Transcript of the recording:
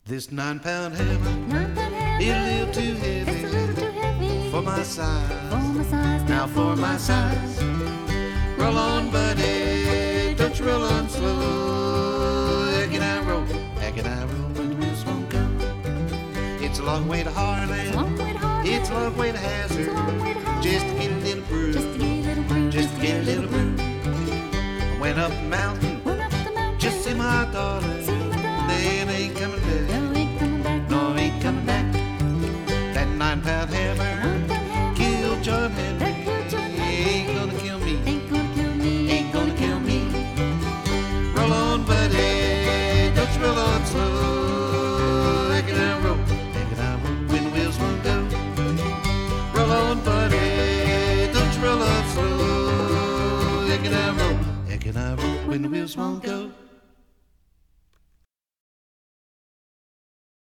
This 9-pound hammer 9-pound hammer is a little too heavy, it's a little too heavy for my size. for my size. Now for my size. Roll on, buddy, don't you roll on slow. Heck and I roll when the wheels won't go. It's a long way to Harlan, Long way to Harlan, it's a long way to Hazard, it's a long way to Hazard, just to get a little brew, just to get a little brew, just to get a little brew. I went up the mountain, Went up the mountain, just see my darling, see my darling. then ain't coming back. No, ain't coming back. No, ain't coming back. That 9-pound hammer 9-pound hammer killed John that Henry. killed John Henry. Ain't gonna kill me. Ain't gonna kill me. Ain't gonna kill me. Roll on, buddy, don't you roll on slow. Heck and I roll when the wheels won't go. Roll on, buddy, don't you roll on slow. Heck and I roll when the wheels won't go.